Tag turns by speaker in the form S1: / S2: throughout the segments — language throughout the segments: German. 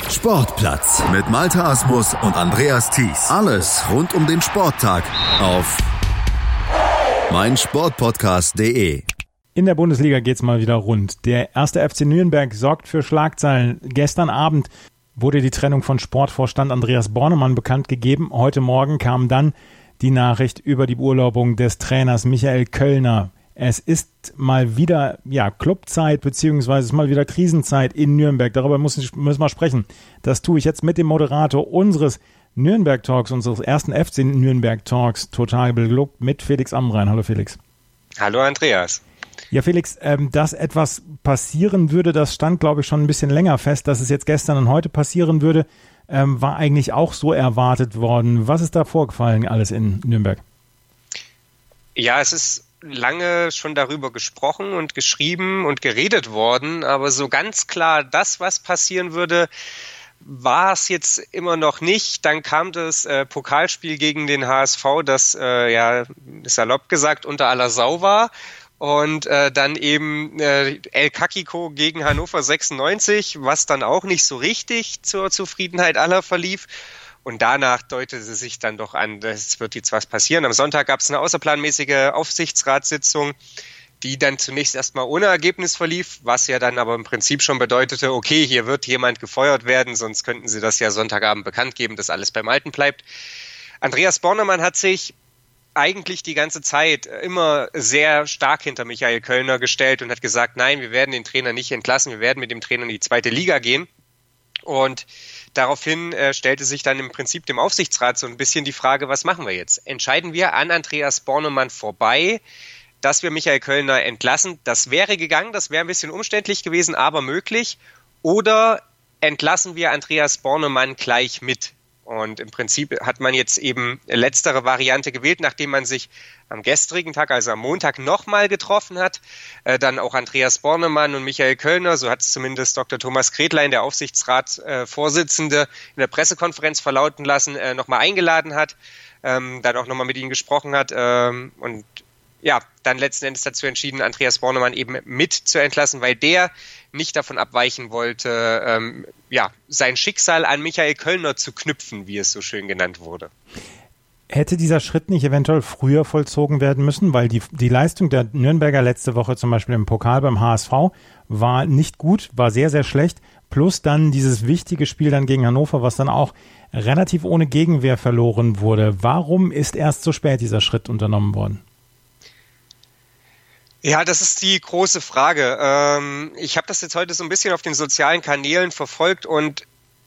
S1: Sportplatz mit Malte Asmus und Andreas Thies. Alles rund um den Sporttag auf meinsportpodcast.de.
S2: In der Bundesliga geht's mal wieder rund. Der 1. FC Nürnberg sorgt für Schlagzeilen. Gestern Abend wurde die Trennung von Sportvorstand Andreas Bornemann bekannt gegeben. Heute Morgen kam dann die Nachricht über die Beurlaubung des Trainers Michael Kölner. Es ist mal wieder Clubzeit, beziehungsweise es ist mal wieder Krisenzeit in Nürnberg. Darüber müssen wir sprechen. Das tue ich jetzt mit dem Moderator unseres Nürnberg-Talks, unseres ersten FC Nürnberg-Talks, total beglückt, mit Felix Amrein. Hallo Felix.
S3: Hallo Andreas.
S2: Ja Felix, dass etwas passieren würde, das stand glaube ich schon ein bisschen länger fest. Dass es jetzt gestern und heute passieren würde, war eigentlich auch so erwartet worden. Was ist da vorgefallen alles in Nürnberg?
S3: Ja, es ist lange schon darüber gesprochen und geschrieben und geredet worden, aber so ganz klar, das, was passieren würde, war es jetzt immer noch nicht. Dann kam das Pokalspiel gegen den HSV, das salopp gesagt unter aller Sau war. Und dann eben El Kakiko gegen Hannover 96, was dann auch nicht so richtig zur Zufriedenheit aller verlief. Und danach deutete sich dann doch an, es wird jetzt was passieren. Am Sonntag gab es eine außerplanmäßige Aufsichtsratssitzung, die dann zunächst erstmal ohne Ergebnis verlief, was ja dann aber im Prinzip schon bedeutete, okay, hier wird jemand gefeuert werden, sonst könnten sie das ja Sonntagabend bekannt geben, dass alles beim Alten bleibt. Andreas Bornemann hat sich eigentlich die ganze Zeit immer sehr stark hinter Michael Kölner gestellt und hat gesagt, nein, wir werden den Trainer nicht entlassen, wir werden mit dem Trainer in die zweite Liga gehen. Und daraufhin stellte sich dann im Prinzip dem Aufsichtsrat so ein bisschen die Frage, was machen wir jetzt? Entscheiden wir an Andreas Bornemann vorbei, dass wir Michael Kölner entlassen? Das wäre gegangen, das wäre ein bisschen umständlich gewesen, aber möglich. Oder entlassen wir Andreas Bornemann gleich mit? Und im Prinzip hat man jetzt eben letztere Variante gewählt, nachdem man sich am gestrigen Tag, also am Montag, nochmal getroffen hat. Dann auch Andreas Bornemann und Michael Kölner, so hat es zumindest Dr. Thomas Kretlein, der Aufsichtsratsvorsitzende, in der Pressekonferenz verlauten lassen, nochmal eingeladen hat, dann auch nochmal mit ihnen gesprochen hat und ja, dann letzten Endes dazu entschieden, Andreas Bornemann eben mit zu entlassen, weil der nicht davon abweichen wollte, sein Schicksal an Michael Kölner zu knüpfen, wie es so schön genannt wurde.
S2: Hätte dieser Schritt nicht eventuell früher vollzogen werden müssen, weil die Leistung der Nürnberger letzte Woche zum Beispiel im Pokal beim HSV war nicht gut, war sehr, sehr schlecht, plus dann dieses wichtige Spiel dann gegen Hannover, was dann auch relativ ohne Gegenwehr verloren wurde. Warum ist erst so spät dieser Schritt unternommen worden?
S3: Ja, das ist die große Frage. Ich habe das jetzt heute so ein bisschen auf den sozialen Kanälen verfolgt und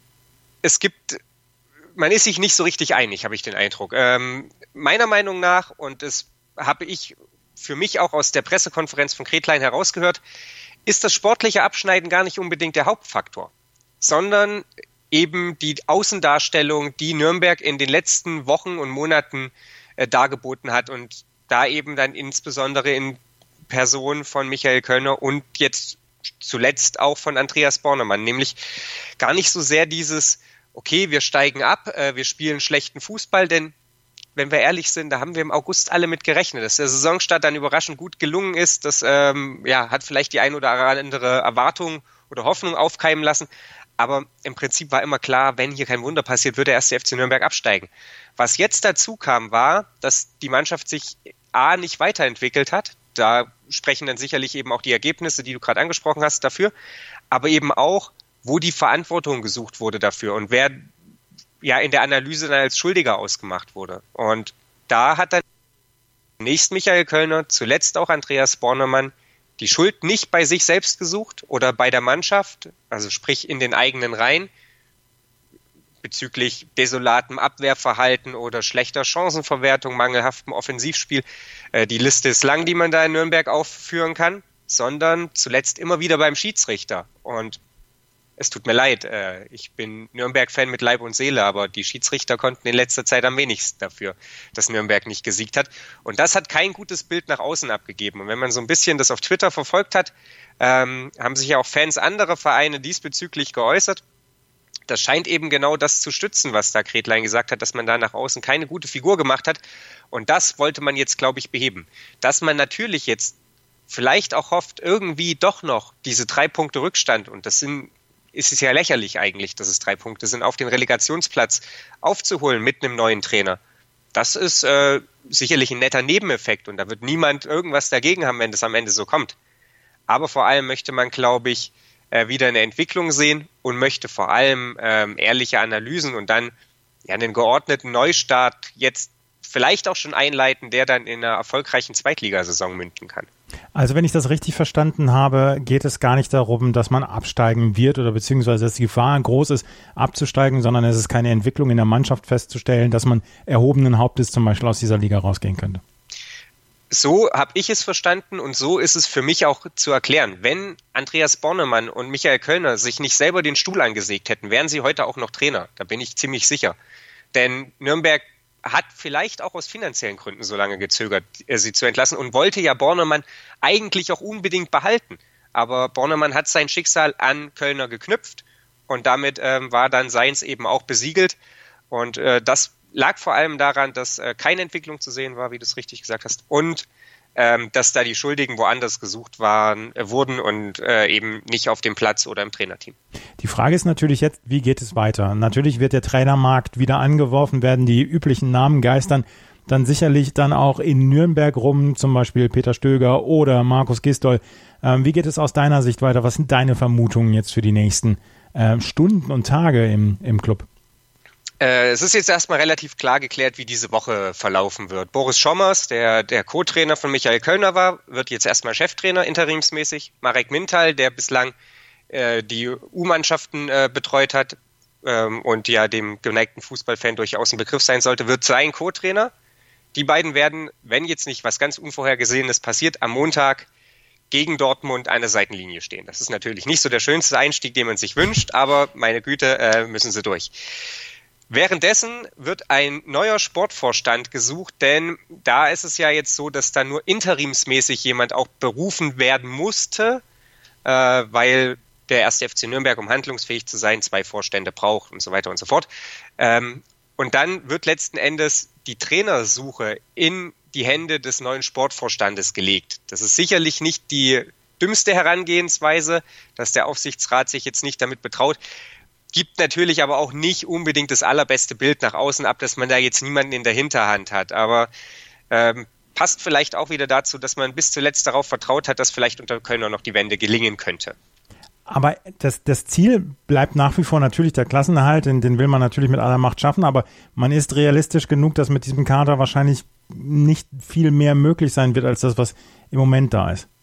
S3: man ist sich nicht so richtig einig, habe ich den Eindruck. Meiner Meinung nach, und das habe ich für mich auch aus der Pressekonferenz von Kretlein herausgehört, ist das sportliche Abschneiden gar nicht unbedingt der Hauptfaktor, sondern eben die Außendarstellung, die Nürnberg in den letzten Wochen und Monaten dargeboten hat und da eben dann insbesondere in Person von Michael Kölner und jetzt zuletzt auch von Andreas Bornemann, nämlich gar nicht so sehr dieses, okay, wir steigen ab, wir spielen schlechten Fußball, denn wenn wir ehrlich sind, da haben wir im August alle mit gerechnet, dass der Saisonstart dann überraschend gut gelungen ist, das hat vielleicht die ein oder andere Erwartung oder Hoffnung aufkeimen lassen, aber im Prinzip war immer klar, wenn hier kein Wunder passiert, würde der 1. FC Nürnberg absteigen. Was jetzt dazu kam, war, dass die Mannschaft sich nicht weiterentwickelt hat. Da sprechen dann sicherlich eben auch die Ergebnisse, die du gerade angesprochen hast, dafür. Aber eben auch, wo die Verantwortung gesucht wurde dafür und wer ja in der Analyse dann als Schuldiger ausgemacht wurde. Und da hat dann zunächst Michael Kölner, zuletzt auch Andreas Bornemann, die Schuld nicht bei sich selbst gesucht oder bei der Mannschaft, also sprich in den eigenen Reihen, bezüglich desolatem Abwehrverhalten oder schlechter Chancenverwertung, mangelhaftem Offensivspiel. Die Liste ist lang, die man da in Nürnberg aufführen kann, sondern zuletzt immer wieder beim Schiedsrichter. Und es tut mir leid, ich bin Nürnberg-Fan mit Leib und Seele, aber die Schiedsrichter konnten in letzter Zeit am wenigsten dafür, dass Nürnberg nicht gesiegt hat. Und das hat kein gutes Bild nach außen abgegeben. Und wenn man so ein bisschen das auf Twitter verfolgt hat, haben sich ja auch Fans anderer Vereine diesbezüglich geäußert. Das scheint eben genau das zu stützen, was da Kretlein gesagt hat, dass man da nach außen keine gute Figur gemacht hat. Und das wollte man jetzt, glaube ich, beheben. Dass man natürlich jetzt vielleicht auch hofft, irgendwie doch noch diese 3 Punkte Rückstand, und das sind ist es ja lächerlich eigentlich, dass es 3 Punkte sind, auf den Relegationsplatz aufzuholen mit einem neuen Trainer. Das ist sicherlich ein netter Nebeneffekt und da wird niemand irgendwas dagegen haben, wenn das am Ende so kommt. Aber vor allem möchte man, glaube ich, wieder eine Entwicklung sehen und möchte vor allem ehrliche Analysen und dann einen geordneten Neustart jetzt vielleicht auch schon einleiten, der dann in einer erfolgreichen Zweitligasaison münden kann.
S2: Also wenn ich das richtig verstanden habe, geht es gar nicht darum, dass man absteigen wird oder beziehungsweise dass die Gefahr groß ist, abzusteigen, sondern es ist keine Entwicklung in der Mannschaft festzustellen, dass man erhobenen Hauptes zum Beispiel aus dieser Liga rausgehen könnte.
S3: So habe ich es verstanden und so ist es für mich auch zu erklären. Wenn Andreas Bornemann und Michael Kölner sich nicht selber den Stuhl angesägt hätten, wären sie heute auch noch Trainer. Da bin ich ziemlich sicher. Denn Nürnberg hat vielleicht auch aus finanziellen Gründen so lange gezögert, sie zu entlassen und wollte ja Bornemann eigentlich auch unbedingt behalten. Aber Bornemann hat sein Schicksal an Kölner geknüpft und damit war dann seins eben auch besiegelt. Und das lag vor allem daran, dass keine Entwicklung zu sehen war, wie du es richtig gesagt hast, und dass da die Schuldigen woanders gesucht wurden und eben nicht auf dem Platz oder im Trainerteam.
S2: Die Frage ist natürlich jetzt, wie geht es weiter? Natürlich wird der Trainermarkt wieder angeworfen, werden die üblichen Namen geistern, dann sicherlich dann auch in Nürnberg rum, zum Beispiel Peter Stöger oder Markus Gisdol. Wie geht es aus deiner Sicht weiter? Was sind deine Vermutungen jetzt für die nächsten Stunden und Tage im Club?
S3: Es ist jetzt erstmal relativ klar geklärt, wie diese Woche verlaufen wird. Boris Schommers, der Co-Trainer von Michael Kölner war, wird jetzt erstmal Cheftrainer interimsmäßig. Marek Mintal, der bislang die U-Mannschaften betreut hat und ja dem geneigten Fußballfan durchaus ein Begriff sein sollte, wird sein Co-Trainer. Die beiden werden, wenn jetzt nicht was ganz Unvorhergesehenes passiert, am Montag gegen Dortmund an der Seitenlinie stehen. Das ist natürlich nicht so der schönste Einstieg, den man sich wünscht, aber meine Güte, müssen sie durch. Währenddessen wird ein neuer Sportvorstand gesucht, denn da ist es ja jetzt so, dass da nur interimsmäßig jemand auch berufen werden musste, weil der 1. FC Nürnberg, um handlungsfähig zu sein, 2 Vorstände braucht und so weiter und so fort. Und dann wird letzten Endes die Trainersuche in die Hände des neuen Sportvorstandes gelegt. Das ist sicherlich nicht die dümmste Herangehensweise, dass der Aufsichtsrat sich jetzt nicht damit betraut. Gibt natürlich aber auch nicht unbedingt das allerbeste Bild nach außen ab, dass man da jetzt niemanden in der Hinterhand hat. Aber passt vielleicht auch wieder dazu, dass man bis zuletzt darauf vertraut hat, dass vielleicht unter Kölner noch die Wende gelingen könnte.
S2: Aber das Ziel bleibt nach wie vor natürlich der Klassenerhalt, den will man natürlich mit aller Macht schaffen, aber man ist realistisch genug, dass mit diesem Kader wahrscheinlich nicht viel mehr möglich sein wird, als das, was im Moment da ist.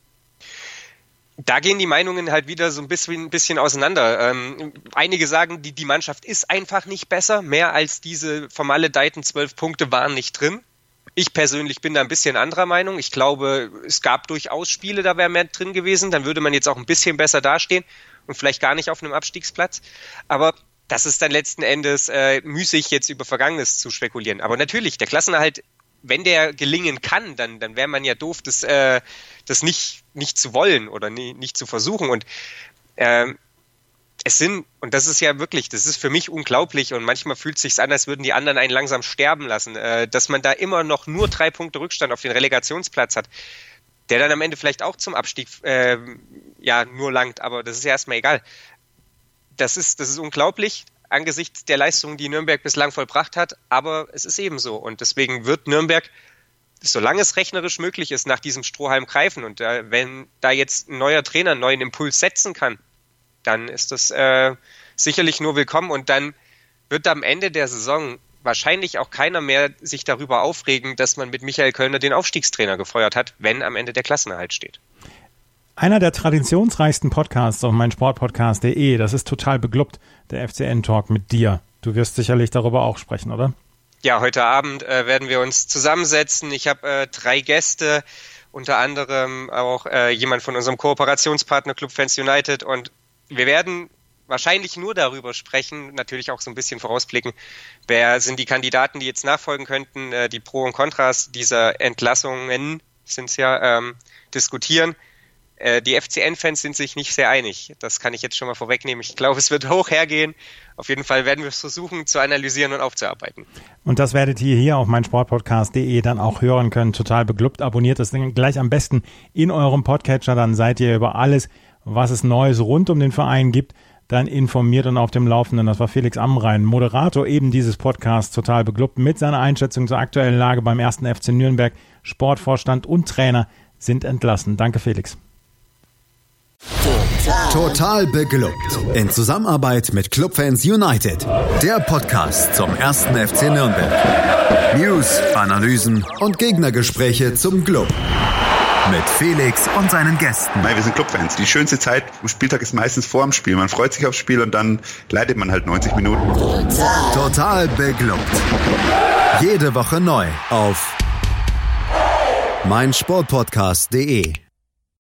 S3: Da gehen die Meinungen halt wieder so ein bisschen auseinander. Einige sagen, die Mannschaft ist einfach nicht besser. Mehr als diese vermaledeiten 12 Punkte waren nicht drin. Ich persönlich bin da ein bisschen anderer Meinung. Ich glaube, es gab durchaus Spiele, da wäre mehr drin gewesen. Dann würde man jetzt auch ein bisschen besser dastehen und vielleicht gar nicht auf einem Abstiegsplatz. Aber das ist dann letzten Endes müßig, jetzt über Vergangenes zu spekulieren. Aber natürlich, der Klassenerhalt, wenn der gelingen kann, dann wäre man ja doof, das nicht zu wollen oder nicht zu versuchen. Und und das ist ja wirklich, das ist für mich unglaublich und manchmal fühlt es sich an, als würden die anderen einen langsam sterben lassen, dass man da immer noch nur 3 Punkte Rückstand auf den Relegationsplatz hat, der dann am Ende vielleicht auch zum Abstieg nur langt, aber das ist ja erstmal egal. Das ist unglaublich angesichts der Leistungen, die Nürnberg bislang vollbracht hat, aber es ist eben so und deswegen wird Nürnberg, solange es rechnerisch möglich ist, nach diesem Strohhalm greifen und wenn da jetzt ein neuer Trainer einen neuen Impuls setzen kann, dann ist das sicherlich nur willkommen und dann wird am Ende der Saison wahrscheinlich auch keiner mehr sich darüber aufregen, dass man mit Michael Kölner den Aufstiegstrainer gefeuert hat, wenn am Ende der Klassenerhalt steht.
S2: Einer der traditionsreichsten Podcasts auf meinsportpodcast.de, das ist total beglückt, der FCN-Talk mit dir. Du wirst sicherlich darüber auch sprechen, oder?
S3: Ja, heute Abend werden wir uns zusammensetzen. Ich habe 3 Gäste, unter anderem auch jemand von unserem Kooperationspartner Club Fans United und wir werden wahrscheinlich nur darüber sprechen, natürlich auch so ein bisschen vorausblicken, wer sind die Kandidaten, die jetzt nachfolgen könnten, die Pro und Kontras dieser Entlassungen sind es ja, diskutieren. Die FCN-Fans sind sich nicht sehr einig. Das kann ich jetzt schon mal vorwegnehmen. Ich glaube, es wird hoch hergehen. Auf jeden Fall werden wir es versuchen zu analysieren und aufzuarbeiten.
S2: Und das werdet ihr hier auf meinsportpodcast.de dann auch hören können. Total beglückt. Abonniert das gleich am besten in eurem Podcatcher. Dann seid ihr über alles, was es Neues rund um den Verein gibt, dann informiert und auf dem Laufenden. Das war Felix Amrain, Moderator eben dieses Podcasts, total beglückt mit seiner Einschätzung zur aktuellen Lage beim 1. FC Nürnberg. Sportvorstand und Trainer sind entlassen. Danke, Felix.
S1: Total beglückt. In Zusammenarbeit mit Clubfans United. Der Podcast zum 1. FC Nürnberg. News, Analysen und Gegnergespräche zum Club. Mit Felix und seinen Gästen.
S4: Wir sind Clubfans. Die schönste Zeit am Spieltag ist meistens vor dem Spiel. Man freut sich aufs Spiel und dann leidet man halt 90 Minuten.
S1: Total beglückt. Jede Woche neu auf meinsportpodcast.de.